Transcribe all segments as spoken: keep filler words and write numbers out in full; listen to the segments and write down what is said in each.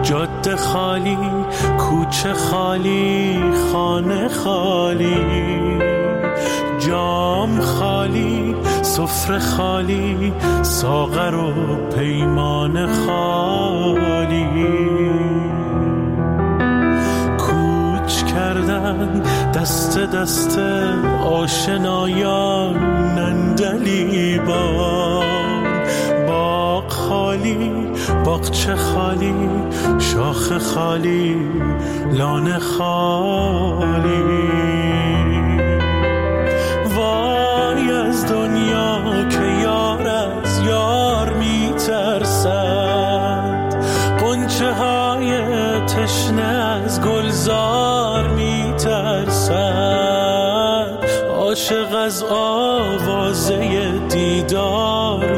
جاده خالی، کوچه خالی، خانه خالی، جام خالی، سفره خالی، ساغر و پیمان خالی. کوچ کردن دست دست آشنایان نندلیبان. باغ خالی، باغچه خالی، شاخ خالی، لانه خالی. وای از دنیا که یار از یار میترسد، غنچه های تشنه از گلزار میترسد، عاشق از آوازه دیدار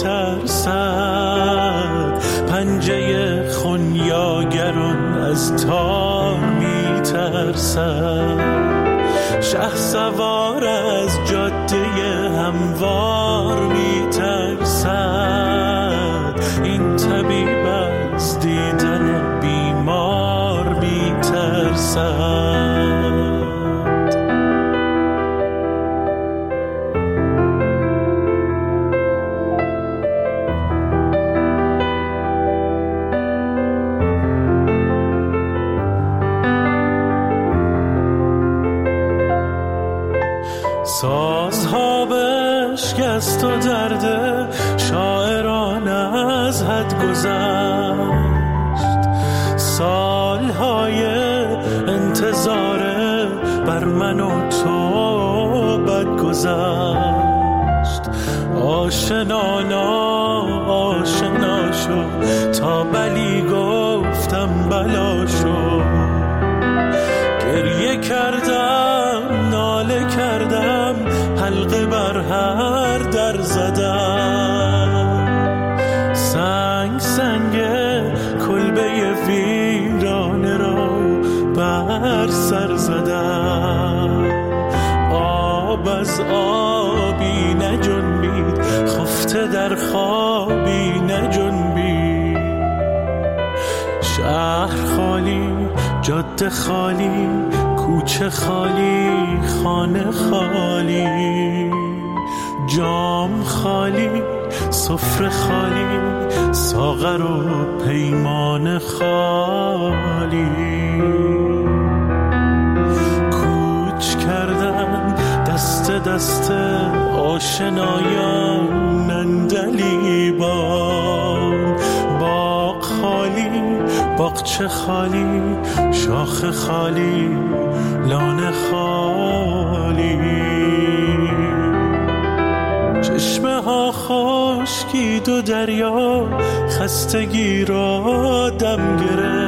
میترسد، پنجه خونیاگران از تار میترسد، شه سوار از جاده هموار میترسد، این طبیب از دیدن بیمار میترسد. سازها بشکست و درد شاعران از حد گذشت، سالهای انتظار بر من و تو بد گذشت. آشنانا آشنا شد تا بلی گفتم بلا شد، گریه کردم ناله کردم حلقه بر هر در زدم، سنگ سنگ کلبه ویرانه را بر سر زدم، آب از آبی نجنبید خفته در خوابی نجنبید، شهر خالی، جاده خالی، کوچه خالی، خانه خالی، جام خالی، سفره خالی، ساغر و پیمان خالی. کوچ کردن دست دست آشنایان نندلیبان، باغ خالی، باغچه خالی، شاخ خالی، لانه خالی. چشمه ها خشکید و دریا خستگی را دم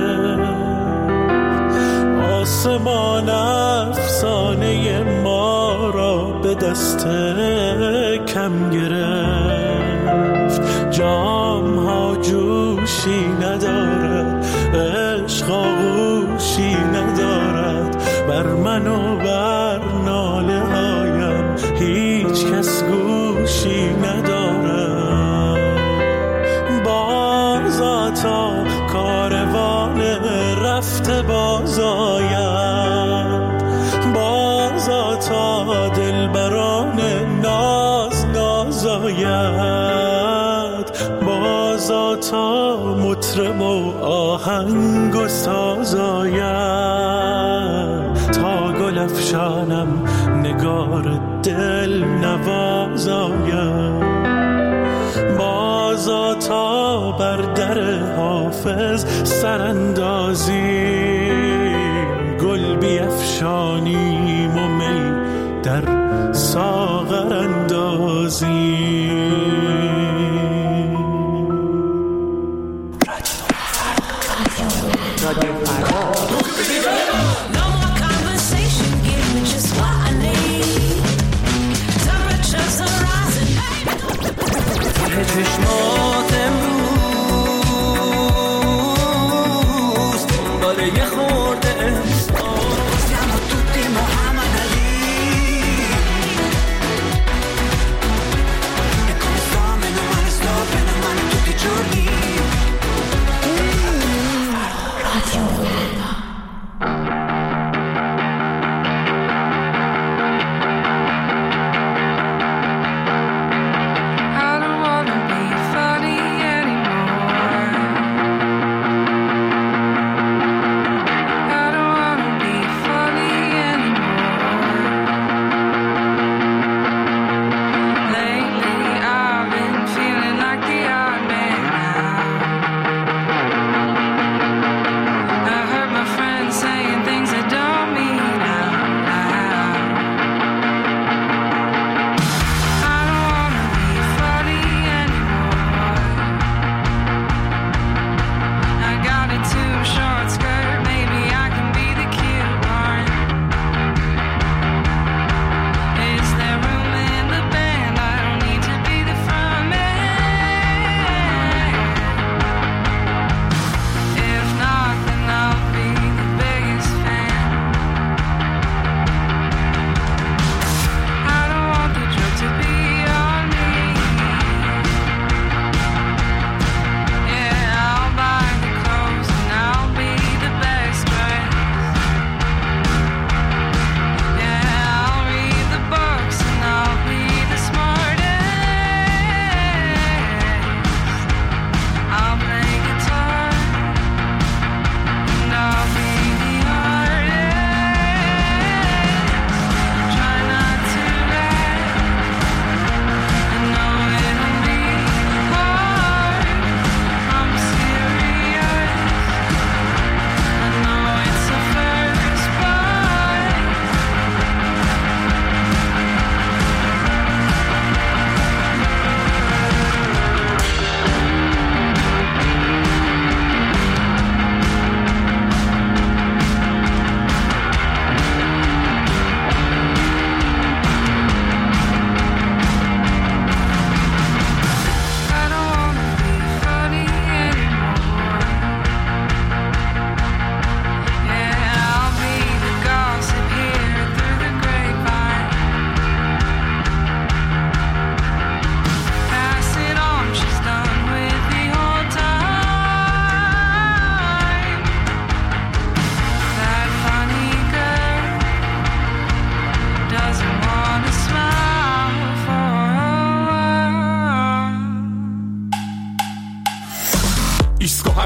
گرفت، آسمان افسانه ما را به دست کم گرفت، جام ها جوشی ندارد، عشق آغوشی ندارد، بر من و بر ناله هایم هیچ کس گوشی ندارد. بازا تا کاروان رفته باز آید، بازا تا دلبران ناز ناز آید، بازا تا مطرب و آهنگ و ساز آید، تا گل افشانم نگار دل نواز آید، بازا تا بر در حافظ سراندازیم، گل بیفشانیم و می در ساغر اندازیم. چشمات امروز دنبال یه خورده احساس، siamo tutti Muhammad Ali.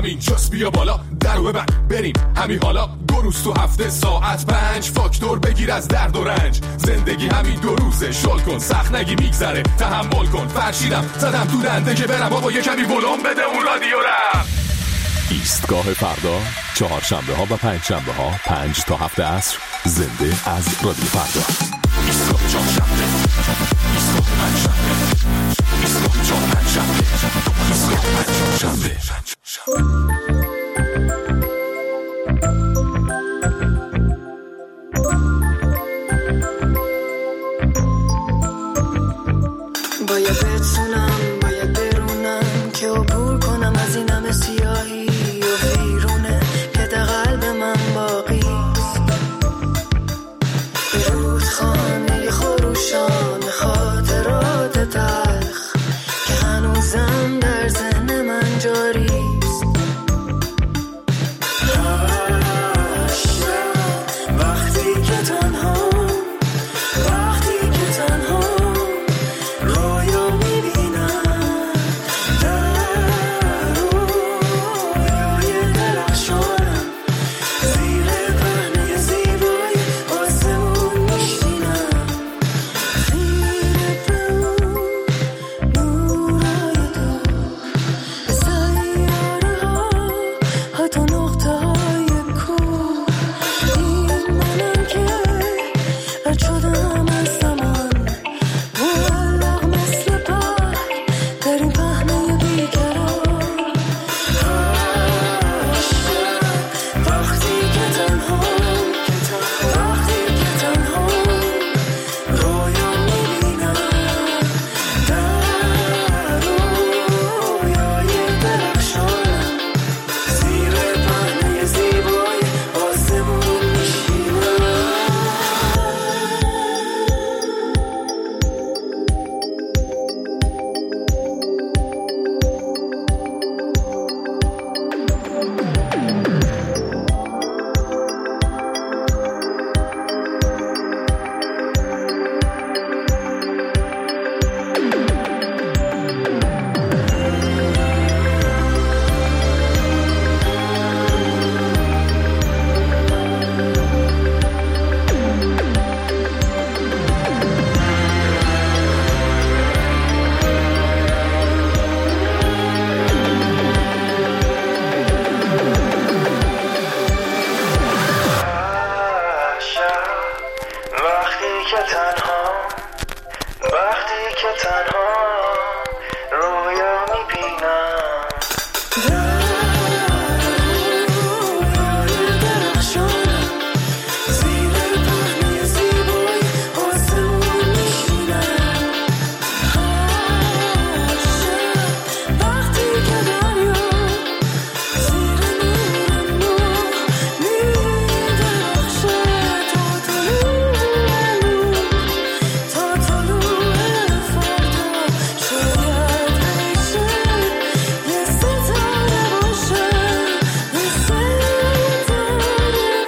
همین جاست بیا بالا درو ببند بریم همین حالا دو روز تو هفته ساعت پنج فاکتور بگیر از درد و رنج زندگی همین دو روزه شل کن سخت نگی میگذره تحمل کن فرشیدم زدم تو دنده که برم بابا یه کمی ولوم بده اون رادیو رم. ایستگاه فردا چهارشنبه ها و پنج شنبه ها پنج تا هفت عصر زنده از رادیو فردا. ایستگاه چهارشنبه ایستگاه پنج شنبه ایستگاه چهار پنج شنبه ایستگاه پنج شنبه. باید بتونم باید برونم که عبور کنم از این همه سیاهی و ویرونه که در قلب من باقیست. به رودخانه خروشان خاطرات تلخ که هنوزم در ذهن من جاریست. وقتی که تنها وقتی که تنها رویا میبینم در رویای درخشانم زیر پهنه زیبای آسمون میشینم خیره به اون نورای دور به سیاره ها حتی نقطه های کور این منم که رد شدم از زمان معلق مثل پر در این پهنه بیقرار. وقتی که تنها وقتی که تنها رویا میبینم در رویای درخشانم زیر پهنه زیبای آسمون میشینم. وقتی که تنها وقتی که تنها رویا میبینم رویای درخشانم زیر پهنه زیبای آسمون میشینم. وقتی که دریا زیر نور نور میدرخشه تا طلوع تا طلوع فردا شاید بشه یه ستاره باشه یه ستاره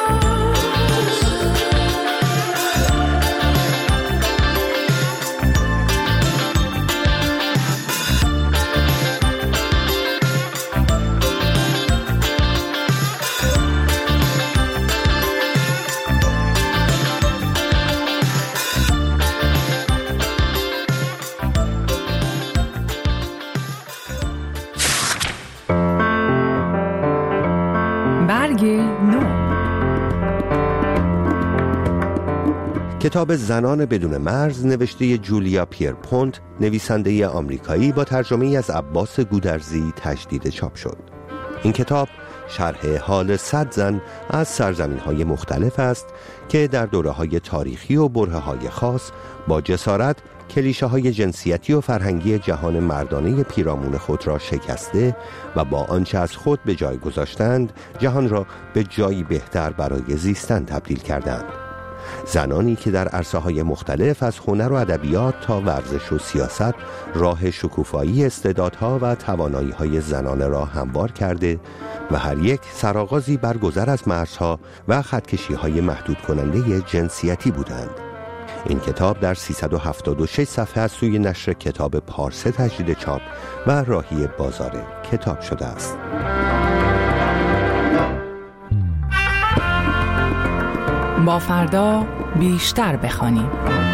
برگ نو. کتاب زنان بدون مرز نوشته جولیا پیرپونت نویسنده آمریکایی با ترجمه از عباس گودرزی تجدید چاپ شد. این کتاب شرح حال صد زن از سرزمین‌های مختلف است که در دوره‌های تاریخی و برهه‌های خاص با جسارت کلیشه‌های جنسیتی و فرهنگی جهان مردانه پیرامون خود را شکسته و با آنچه از خود به جای گذاشتند جهان را به جایی بهتر برای زیستن تبدیل کردند. زنانی که در عرصه‌های مختلف از هنر و ادبیات تا ورزش و سیاست راه شکوفایی استعدادها و توانایی‌های زنانه را هموار کرده و هر یک سرآغازی بر گذر از مرزها و خطکشی‌های محدود کننده جنسیتی بودند. این کتاب در سیصد و هفتاد و شش صفحه از سوی نشر کتاب پارسه تجدید چاپ و راهی بازار کتاب شده است. با فردا بیشتر بخوانیم.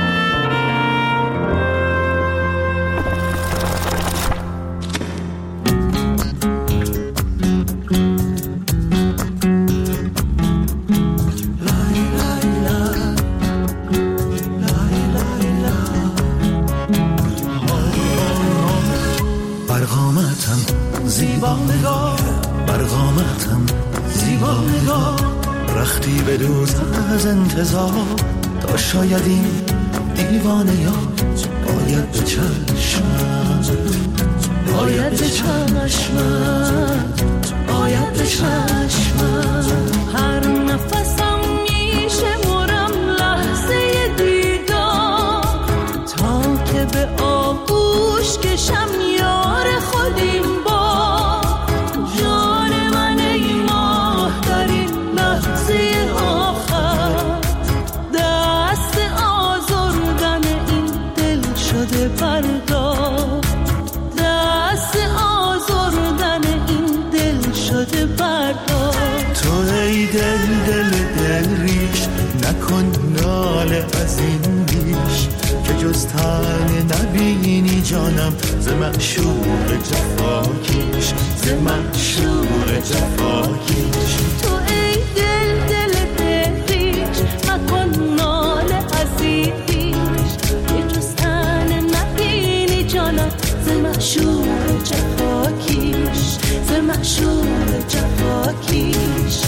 برقامتم زیبا نگاه، برقامتم زیبا نگاه، رختی به دوز از انتظار، تا شاید این دیوانیات باید به چشمت، باید به چشمت، باید به چشمت. هر نفسم میشه مرم لحظه دیدار، تا که به آغوش کشم یار خودیم با جان من ای ماه در این لحظه آخر. دست آزردن این دل شده بردار، دست آزردن این دل شده بردار. تو ای دل دل دل ریش، نکن ناله از این بیش، که جز تن نبینی جانم ز معشوق جفاکیش، ز معشوق جفاکیش. تو ای دل دل دل ریش، مکن ناله از این بیش، که جز تن نبینی جانم ز معشوق جفاکیش، ز معشوق جفاکیش.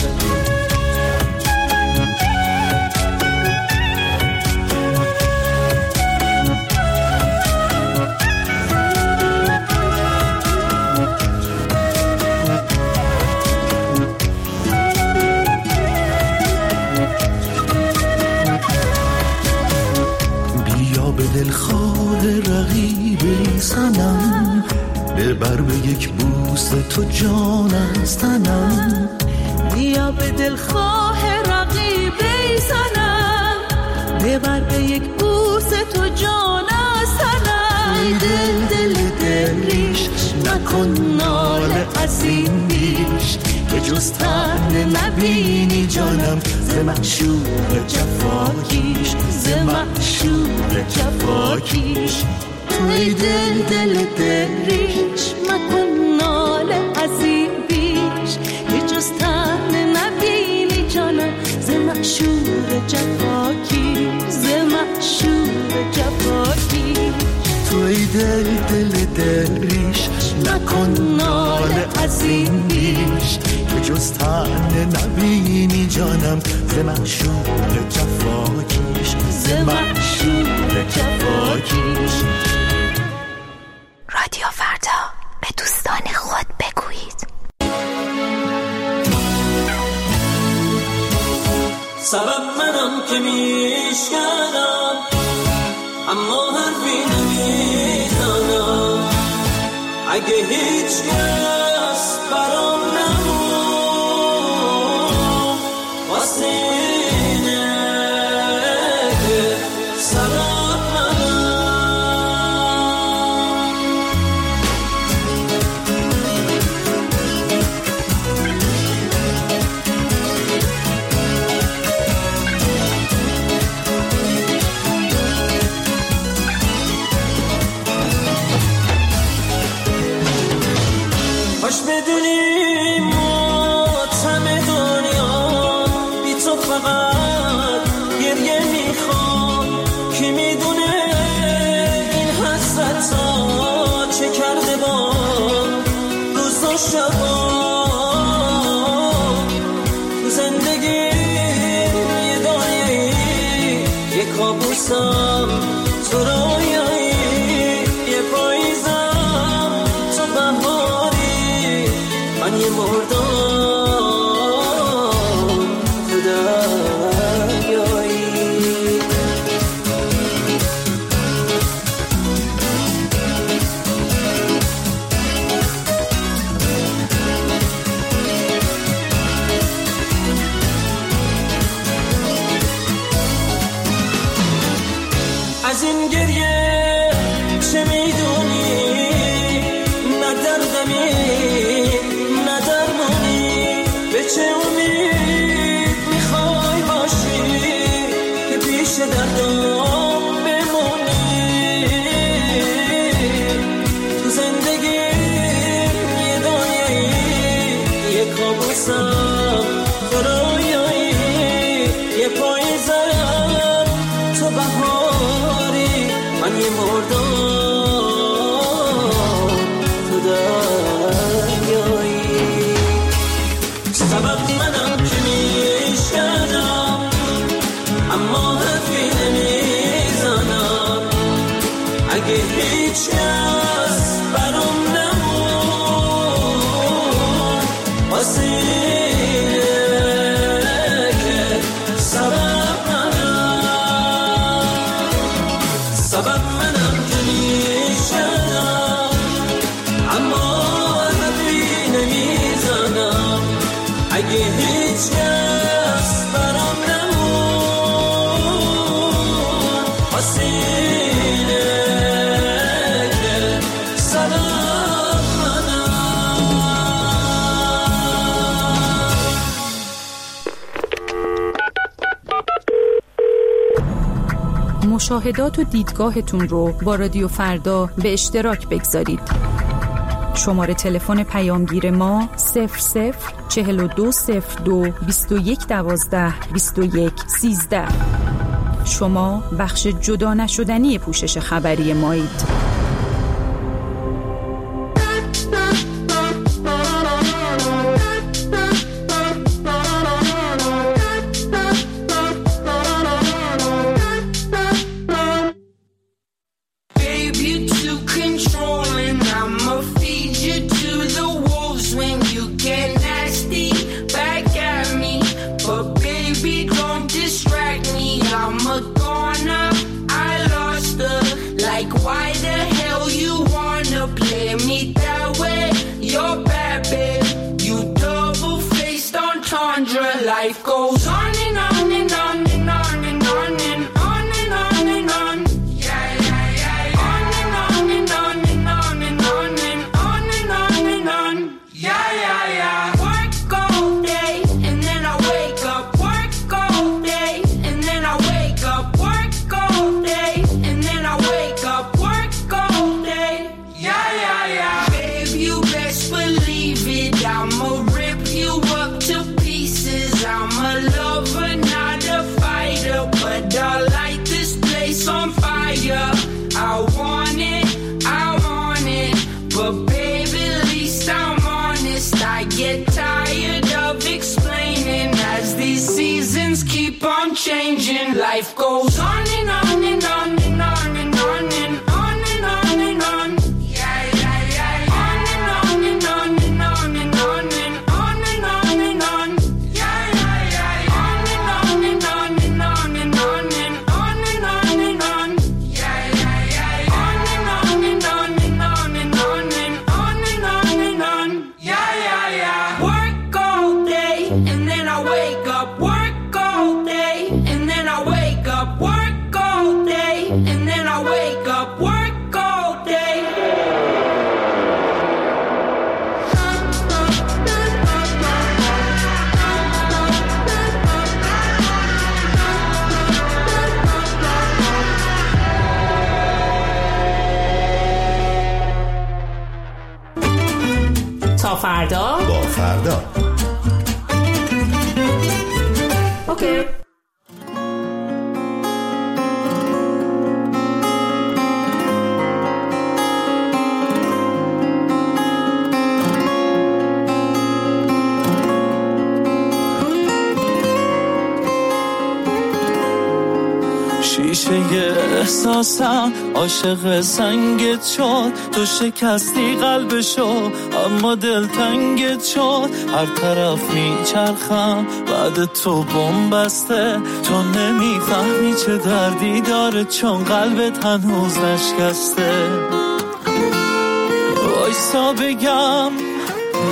دلخواه رقیب سنم، ببر به یک بوس تو جان از تنم. بیا به دلخواه رقیب سنم، ببر به یک بوس تو جان از تنم. دل دل دل ریش، نکن ناله از این بیش، که جز تن نبینی جانم ز معشوق جفاکیش، ز معشوق جفاکیش. تو ای دل دل دل ریش، مکن ناله از این بیش، که جز تن نبینی جانم ز معشوق جفاکیش، ز معشوق جفاکیش. تو ای دل دل دل ریش، نکن ناله از این بیش، که جز تن نبینی جانم ز معشوق جفاکیش، ز معشوق جفاکیش. رادیو فردا، به دوستان خود بگویید. سبب منم که میشکنم، اما حرفی نمیزنم. اگه هیچ کس برام نمون، واسه اینه که سبب منم. کاش بدونی ماتم دنیا بی تو فقط گریه میخواد. کی میدونه این حسرت ها چه کرده با روز و شبا. تو زندگی یه دنیایی، یه کابوسم تو رویایی، یه پاییزم تو بهاری، من یه مردم تو دریایی. از این گریه چه میدونی؟ نه دردمی نه درمانی، به چه امید میخوای باشی که پیش دردم بمونی؟ تو زندگی یه دنیایی، یه کابوسم خدایایی، یه پاییزم تو بهاری، من یه مردم تو دریایی. سبب منم که میشکنم اما حرفی نمیزنم، اگه هیچ کس برام نمون واسه اینه که سبب منم، سبب منم که میشکنم اما حرفی نمیزنم، اگه هیچ کس برام نمون واسه اینه که سبب منم. مشاهدات و دیدگاهتون رو با رادیو فردا به اشتراک بگذارید. شماره تلفن پیامگیر ما صفر صفر چهل و دو صفر دو بیست و یک دوازده بیست و یک سیزده. شما بخش جدا نشدنی پوشش خبری مایید. Life goes on and on and on and on and on and on and on and on. Yeah, yeah, yeah. On and on and on and on and on and on and on and on. Yeah, yeah, yeah. Work all day and then I wake up. Work all day and then I wake up. Work all day and then I wake up. Work all day. Yeah, yeah, yeah. Babe, you best believe it. I'ma rip you up to I'm a lover, not a fighter, but I light this place on fire. I want it, I want it, but baby, at least I'm honest. I get tired of explaining as these seasons keep on changing. Life goes on and on and on and on and on and on and on and on. Yeah, yeah, yeah. On and on and on and on and on and on and on and on. تا فردا با فردا. اوکی. شیشه احساسم عاشق سنگت شد، تو شکستی قلبشو اما دل تنگت شد. هر طرف میچرخم بعد تو بم بسته، تو نمیفهمی چه دردی داره چون قلبت هنوز نشکسته. وایسا بگم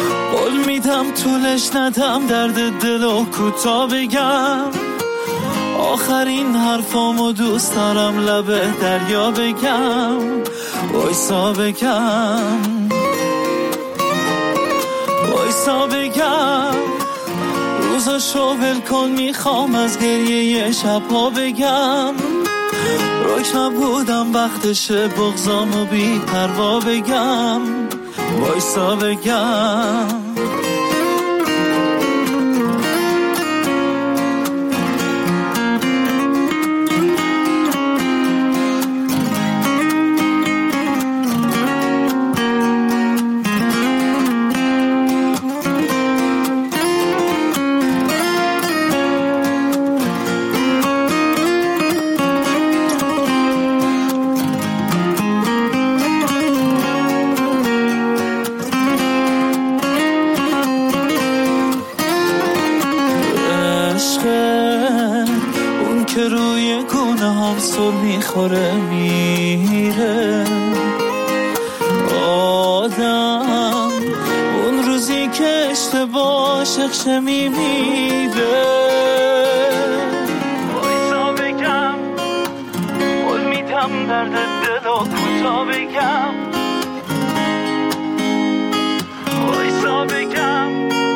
قول میدم طولش ندم، درد دلو کوتا بگم آخرین حرفامو دوست دارم لبه دریا بگم، وایسا بگم وایسا بگم روزا شوول کن، میخوام از گریه شبها بگم. روک نبودم وقتشه بغضامو بی پروا بگم، وایسا بگم. میخوره میره آدم، اون روزی که اشتباه شخشه میمیره. وایسا بگم، قول میدم درد دل و کوتا بگم. وایسا بگم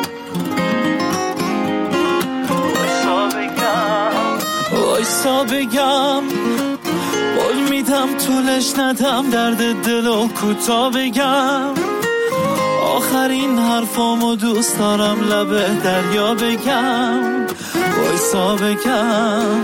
وایسا بگم وایسا بگم قول میدم طولش ندم درد دل و کوتا بگم. آخرین حرفامو دوست دارم لبه دریا بگم، وایسا بگم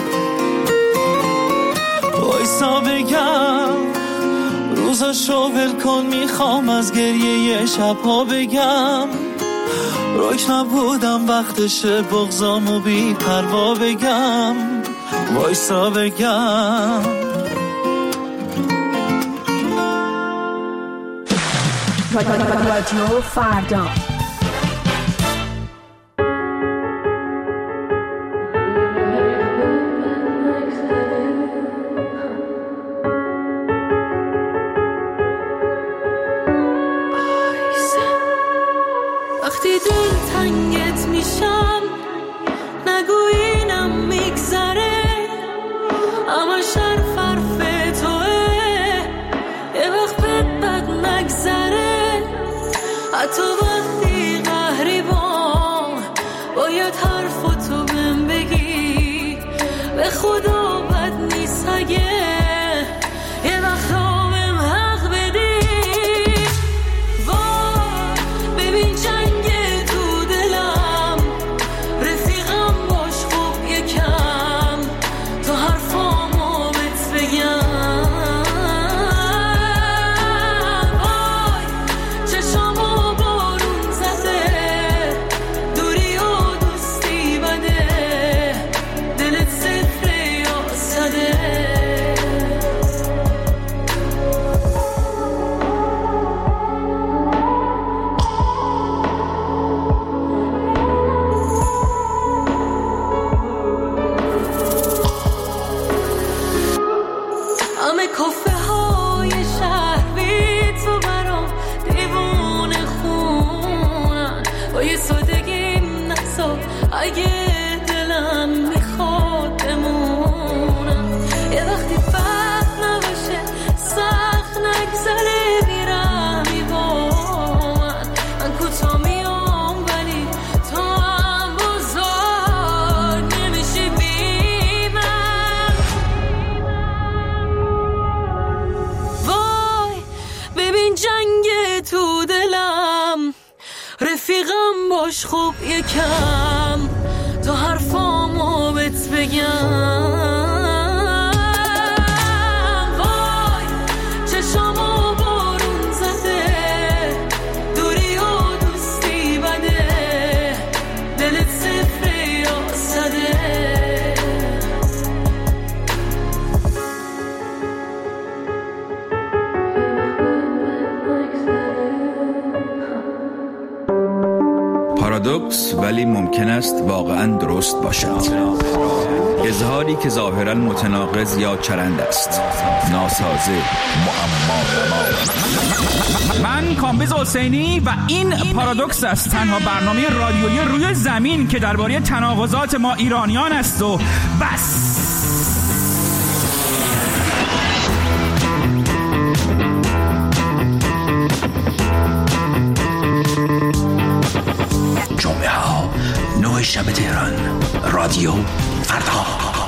وایسا بگم روزا شوول کن، میخوام از گریه شبها بگم. روک نبودم وقتشه بغضامو بی پروا بگم، وایسا بگم. رادیو فردا وقتی دل تنگت میشم نگو اینم میگذره، اما شرف حرف توه یه وقت بد بد نگذره. حتی وقتی قهری بام باید حرف تو بهم بگی، به خدا بد نیست اگه یه وقت بهم حق بدی. وای ببین جنگ تو دلم، رفیقم باش خوب یکم تو حرفامو بهت بگم. اگه دلم میخواد بمونم، یه وقتی فرق نباشه سخت نگذره میرمی با من. من کوتا میام ولی تو هم بزرگ نمیشی بی من. وای ببین جنگ تو دلم، رفیقم باش خوب یکم تو حرفامو بهت بگم. وای چشامو بارون زده، دوری و دوستی بده، دلت صفر یا صده. پارادوکس و ولی ممکن است واقعاً درست باشد. اظهاری که ظاهراً متناقض یا چرند است، ناسازه، معما. من کامبیز حسینی و این پارادوکس است، تنها برنامه رادیویی روی زمین که درباره تناقضات ما ایرانیان است و بس. جمعه ها نه شب تهران، رادیو فردا.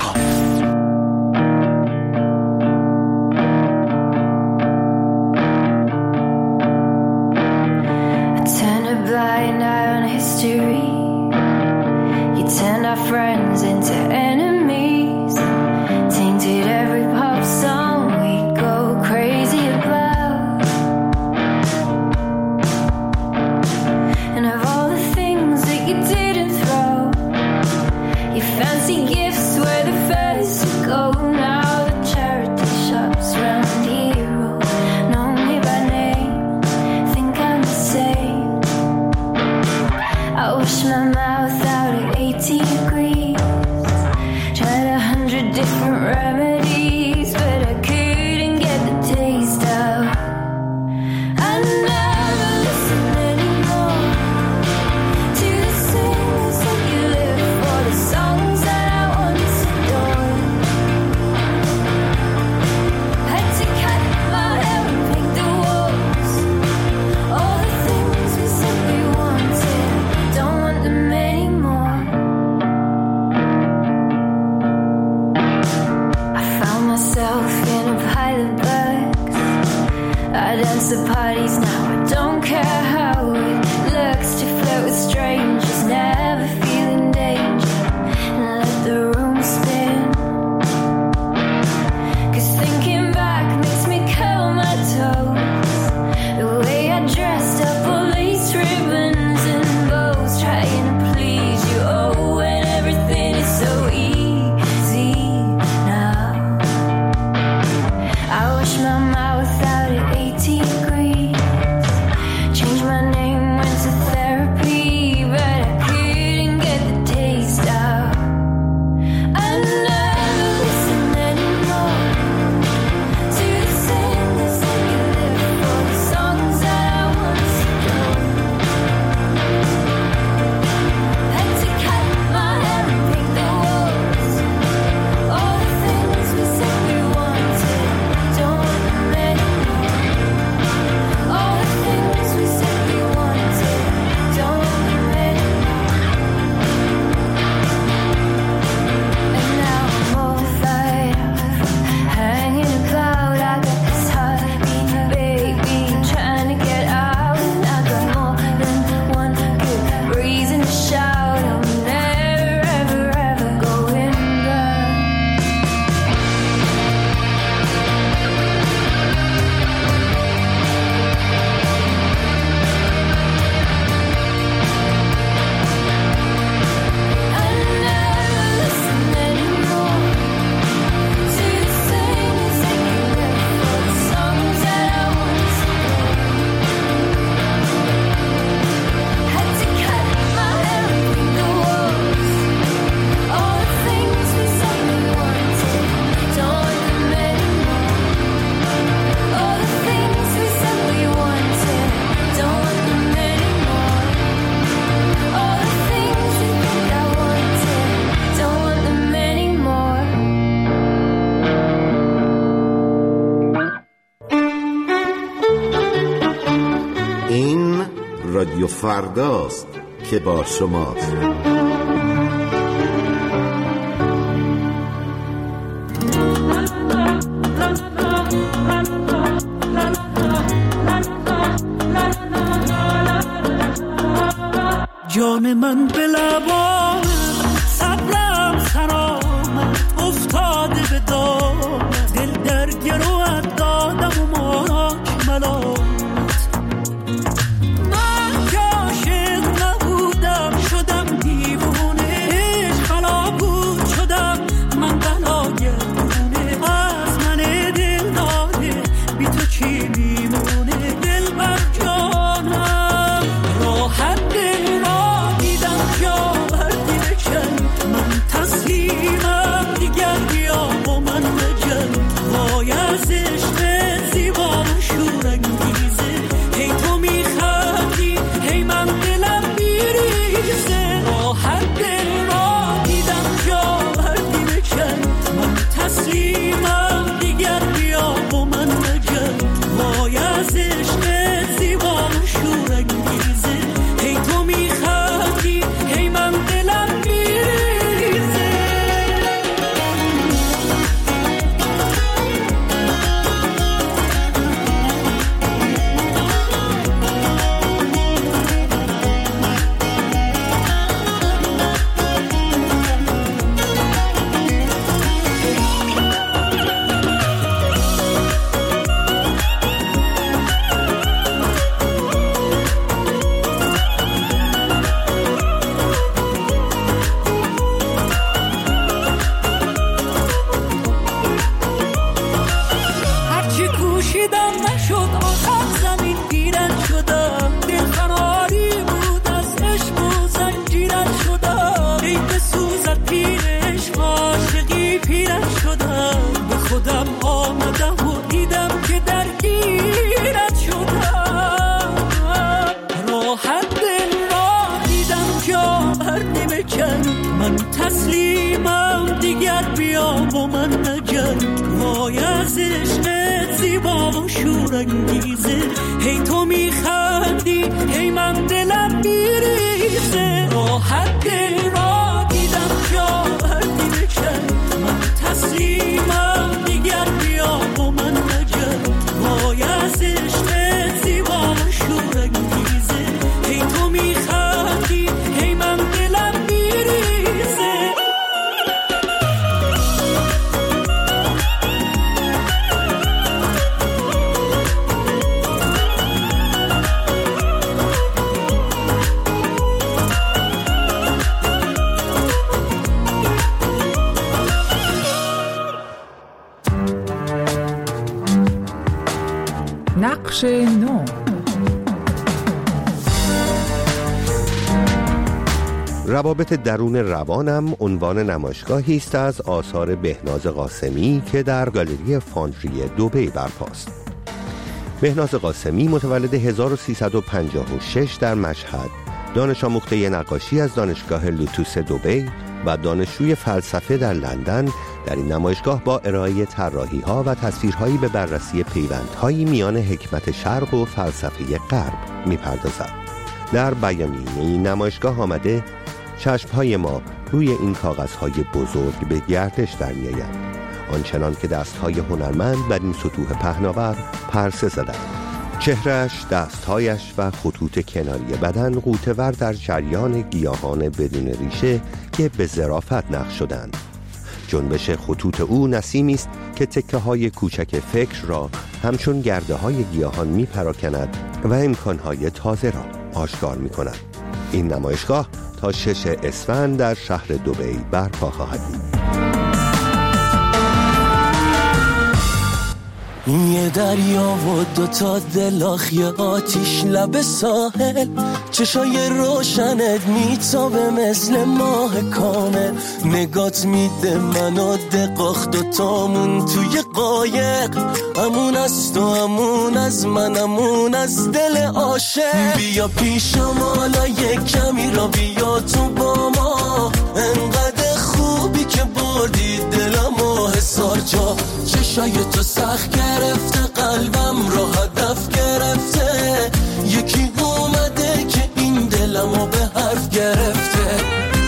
رادیو فرداست که با شماست. جان من به لبان صبرم سرام افتاده به دام، دل در گروهت دادم و ماک ملامت. من که عاشق نبودم شدم دیوونه، عشق بلا بود شدم من بلاگردونه. از من دل داده بی تو چی میمونه، دل بر جانم راحت دل را دیدم جا زیبا و شورانگیزه. هی تو میخندی هی من دلم میریزه. راحت دل را دیدم جا بردی بکن، من تسلیمم دیگر بیا با من نجر. وای از عشقت زیبا و شورانگیزه. هی تو میخندی هی من دلم میریزه. نقش نو. روابط درون روانم عنوان نمایشگاهی است از آثار بهناز قاسمی که در گالری فاندری دبی برپاست. بهناز قاسمی متولد هزار و سیصد و پنجاه و شش در مشهد، دانش آموخته نقاشی از دانشگاه لوتوس دبی و دانشجوی فلسفه در لندن، در این نمایشگاه با ارائه طراحی‌ها و تصویرهایی به بررسی پیوندهایی میان حکمت شرق و فلسفه غرب می‌پردازد. در بیانیه این نمایشگاه آمده چشمهای ما روی این کاغذهای بزرگ به گردش در می‌آیند، آنچنان که دستهای هنرمند بر این سطوح پهناور پرسه زدند. چهرهش، دستهایش و خطوط کناری بدن غوطه‌ور در جریان گیاهان بدون ریشه که به ظرافت نقش شدند. جنبش خطوط او نسیمی است که تکه های کوچک فکر را همچون گرده های گیاهان می پراکند و امکانهای تازه را آشکار می کند. این نمایشگاه تا شش اسفند در شهر دبی برپا خواهد بود. یه دریا و دوتا دلاخ، یه آتیش لب ساحل، چشای روشنت میتابه مثل ماه کامل. نگات میده منو دقاخ دوتامون توی قایق، امون از تو امون از من امون از دل عاشق. بیا پیشم حالا یک کمی را بیا تو با ما، انقدر خوبی که بردی دلم و حسار جا. چشای تو سخت گرفته قلبم رو هدف گرفته، یکی اومده که این دلمو به حرف گرفته.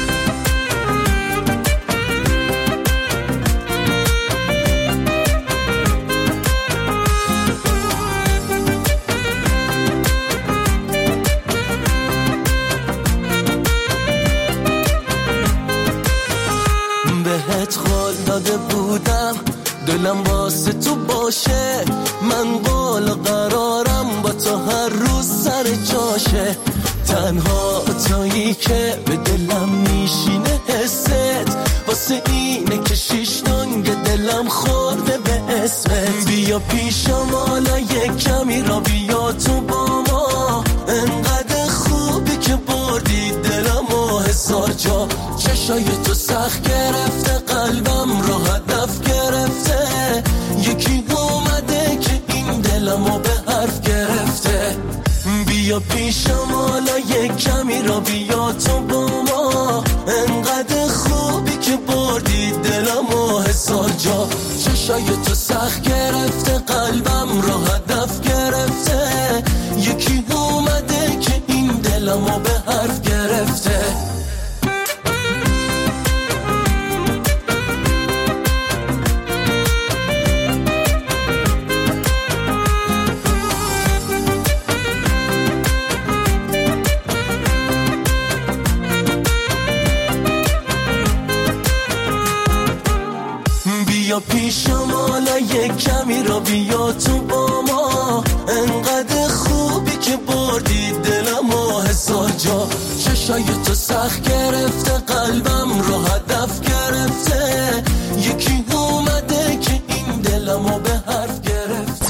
بهت قول داده بودم دلم واسه تو باشه، من قول قرارم با تو هر روز سر جاشه. تنها تویی که به دلم میشینه حست، واسه اینه که شیش دنگ دلم خورده به اسمت. بیا پیشم حالا یک کمی را بیا تو با ما، انقدر خوبی که بردی دلم و حسار جا. چشای تو سخت گرفته قلبم رو هدف گرفته، یکی اومده که این دلمو به حرف گرفته. بیا پیشم حالا یک کمی را بیا تو با ما، انقدر خوبی که بردی دلمو حسار جا. چشای تو سخت گرفته قلبم رو هدف گرفته، یکی اومده که این دلمو به حرف گرفته. بیا پیشم حالا یک کمی را بیا تو با ما، انقدر خوبی که بردی دلم و حسار جا. چشای تو سخت گرفته قلبم رو هدف گرفته، یکی اومده که این دلمو به حرف گرفته.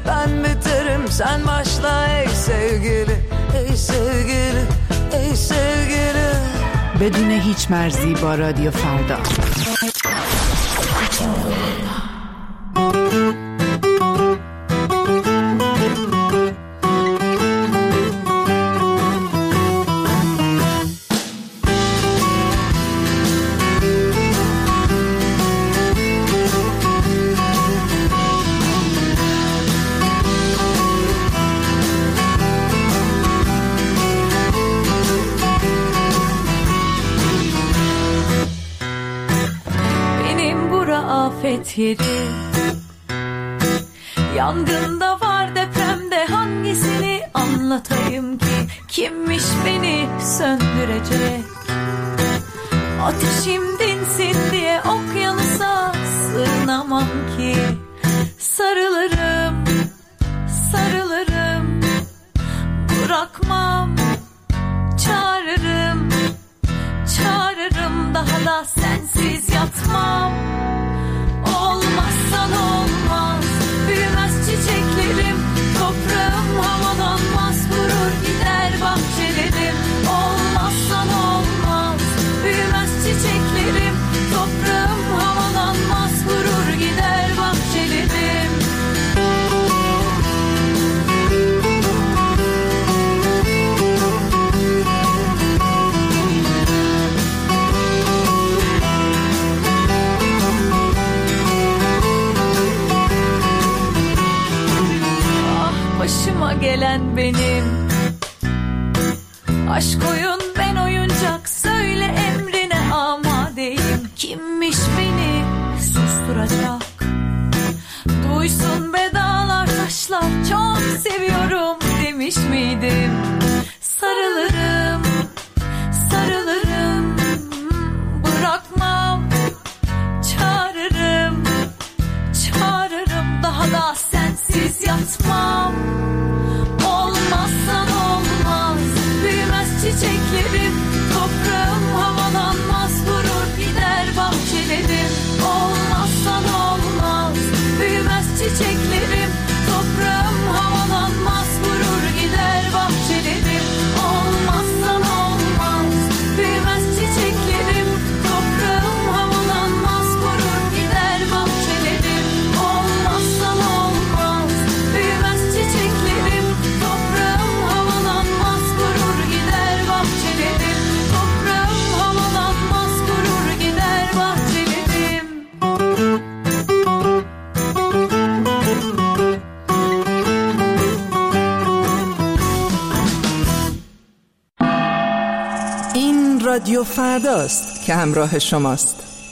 Sen başla ey sevgili, ey sevgili, ey sevgili. بدون هیچ مرزی با رادیو فردا. Yeri. Yangında var, depremde hangisini anlatayım ki? Kimmiş beni söndürecek? Ateşim dinsin diye okyanusa sığınamam ki. Sarılırım, sarılırım, bırakmam, çağırırım, çağırırım, daha da sensiz yatmam. Olmazsan olmaz, büyümez çiçeklerim, toprağım havalanmaz, vurur gider bahçelerim. Olmazsan olmaz, büyümez çiçeklerim, toprağım havalanmaz, vurur gider bahçelerim. Başıma gelen benim, aşk oyun ben oyuncak, söyle emrine amadeyim. Kimmiş beni susturacak? Duysun be dağlar taşlar, çok seviyorum demiş miydim? Sarılırım, sarılırım, bırakmam, çağırırım, çağırırım, daha da sensiz yatmam. Olmazsan olmaz, büyümez çiçeklerim, toprağım havalanmaz, vurur gider bahçelerim. Olmazsan olmaz, büyümez çiçeklerim, toprağım havalanmaz, vurur gider bahçelerim. Olmazsan olmaz, büyümez çiçeklerim, toprağım havalanmaz, vurur gider bahçelerim. Olmazsan olmaz, büyümez çiçeklerim, toprağım havalanmaz, vurur gider bahçelerim. Toprağım havalanmaz, vurur gider bahçelerim. این رادیو فرداست که همراه شماست.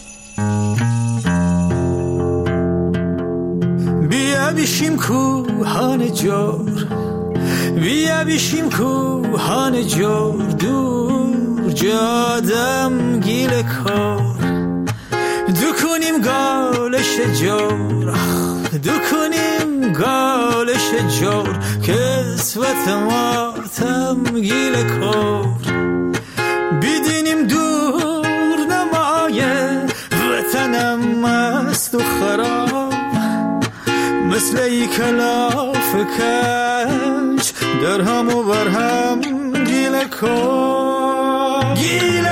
بیا بشیم کوهان جور، بیا بشیم کوهان جور، دور جادم گیل کار، دو کنیم گالش جور، دو کنیم گالش جور، کسوت ماتم گیل کار، بیدینیم دور نمایه وطنم مست و خراب، مثل ای کلاف کج در هم و بر هم گیل کار، گیل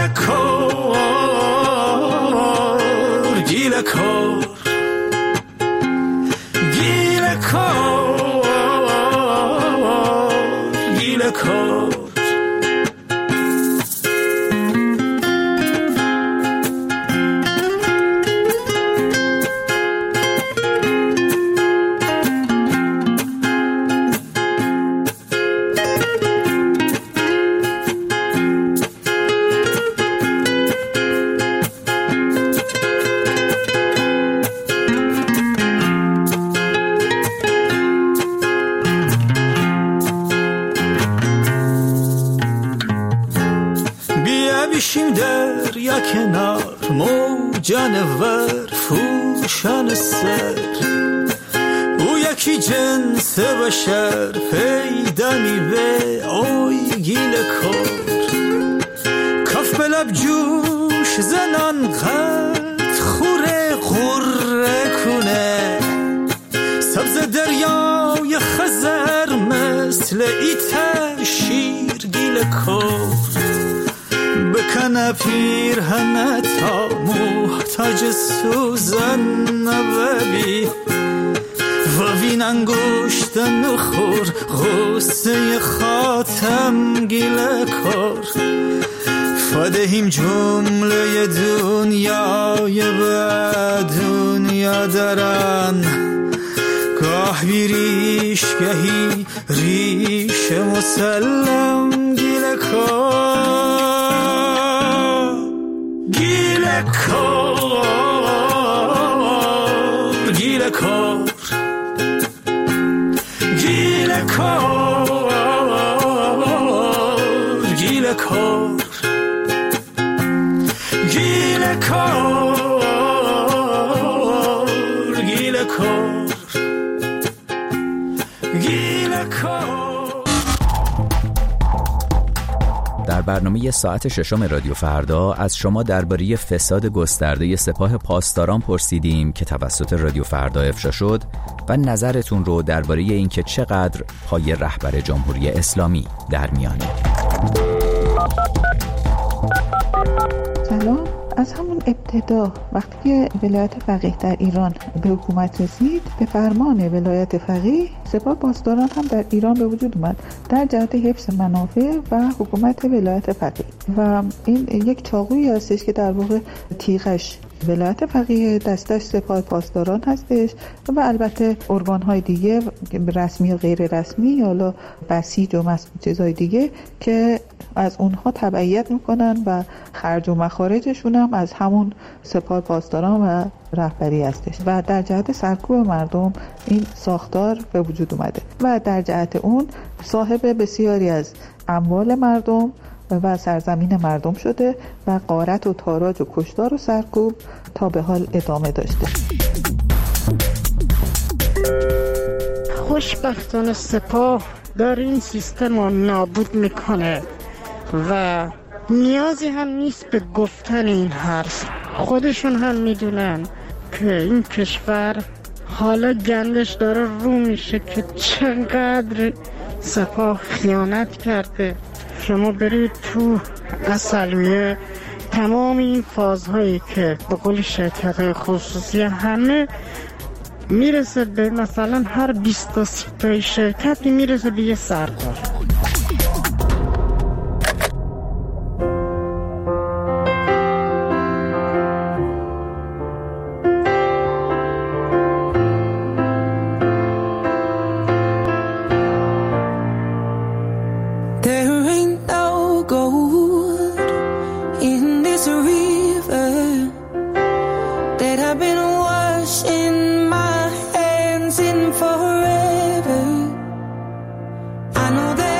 کار، گیل کار، گیل کار، گیل کار. دریا کنار موجانور فوشان سر، او یکی جنس بشر پیدا میوه اوی گیل کار، کف به لب جوش زنان قد خوره خوره کنه، سبز دریای خزر مثل ایت شیر گیل کار، بکن نه پیرهن تا محتاج سوزن نببی و وین انگشت نخور غصه خاتم گیله کار فدهیم جمله دنیای به دنیا درن گاه بی ریش گهی ریش مسلم گیله کار گیله کار گیله کار گیله کار گیله کار گیله کار گیله کار گیله کار. در برنامه ساعت ششم رادیو فردا از شما درباره فساد گسترده سپاه پاسداران پرسیدیم که توسط رادیو فردا افشا شد و نظرتون رو درباره اینکه چقدر پای رهبر جمهوری اسلامی در میانه. سلام. از همون ابتدا وقتی که ولایت فقیه در ایران به حکومت رسید، به فرمان ولایت فقیه سپاه پاسداران هم در ایران به وجود اومد در جهت حفظ منافع و حکومت ولایت فقیه و این یک چاقویی هستش که در واقع تیغش ولایت فقیه، دستش سپاه پاسداران هستش و البته ارگان‌های دیگه رسمی و غیر رسمی یا بسیج و چیزهای دیگه که از اونها تبعیت میکنن و خرج و مخارجشون هم از همون سپاه پاسداران و رهبری هستش و در جهت سرکوب مردم این ساختار به وجود اومده و در جهت اون صاحب بسیاری از اموال مردم و سرزمین مردم شده و غارت و تاراج و کشتار و سرکوب تا به حال ادامه داشته. خوشبختانه سپاه در این سیستم رو نابود میکنه و نیازی هم نیست به گفتن این حرف. خودشون هم میدونن که این کشور حالا گندش داره رو میشه که چقدر سپاه خیانت کرده. شما برید تو اصلیه تمام این فازهایی که به قول شرکت‌های خصوصی همه میرسه به مثلا هر بیست تا سی تا شرکتی میرسه به یه سردار. I know that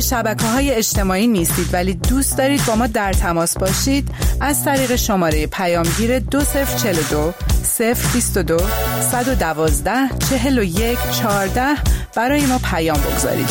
شبکه‌های اجتماعی نیستید ولی دوست دارید با ما در تماس باشید، از طریق شماره پیامگیر دو صفر چهل و دو صفر بیست و دو صد و دوازده چهل و یک چهارده برای ما پیام بگذارید.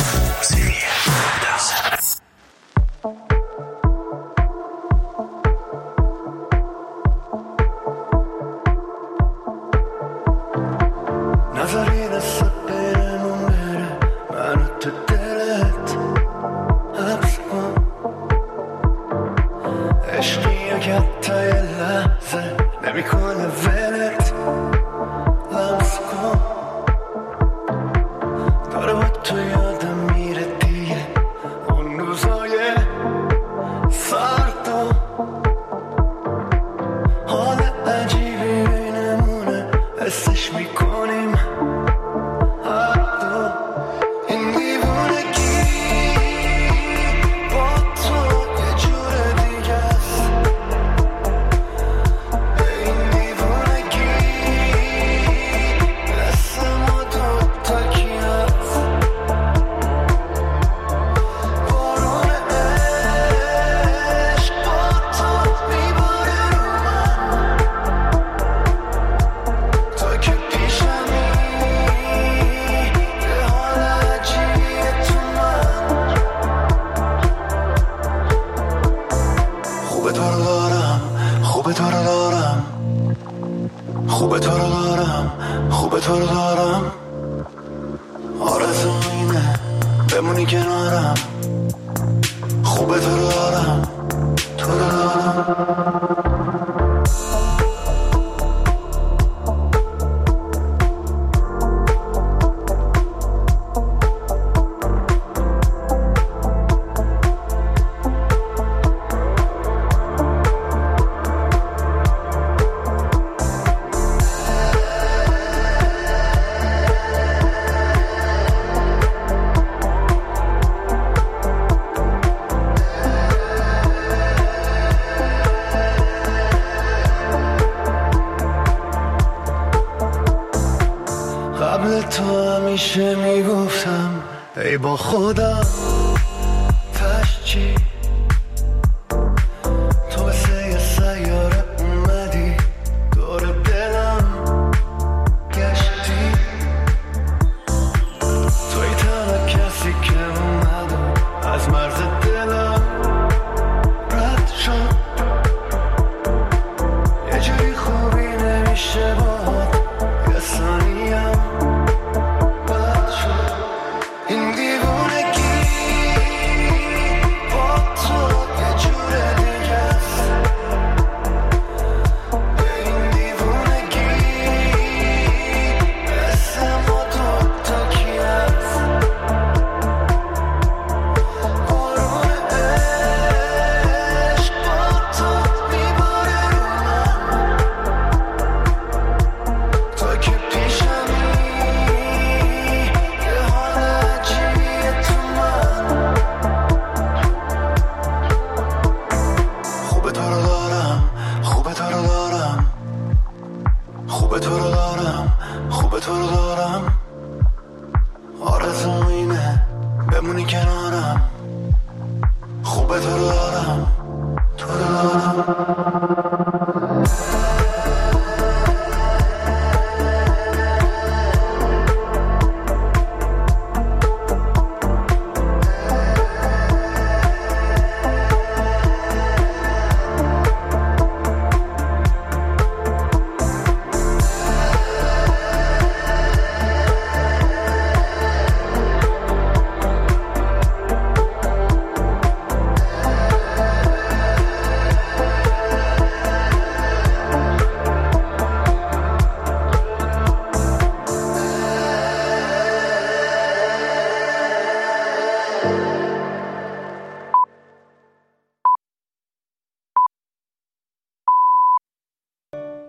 همیشه میگفتم ای با خودم تشچی تو مثل یه سیاره اومدی دور دلم گشتی توی تنها کسی که اومد از مرز دلم رد شد یه جوری خوبی نمیشه باهات یه ثانیم خوبه تو رو دارم خوبه تو رو دارم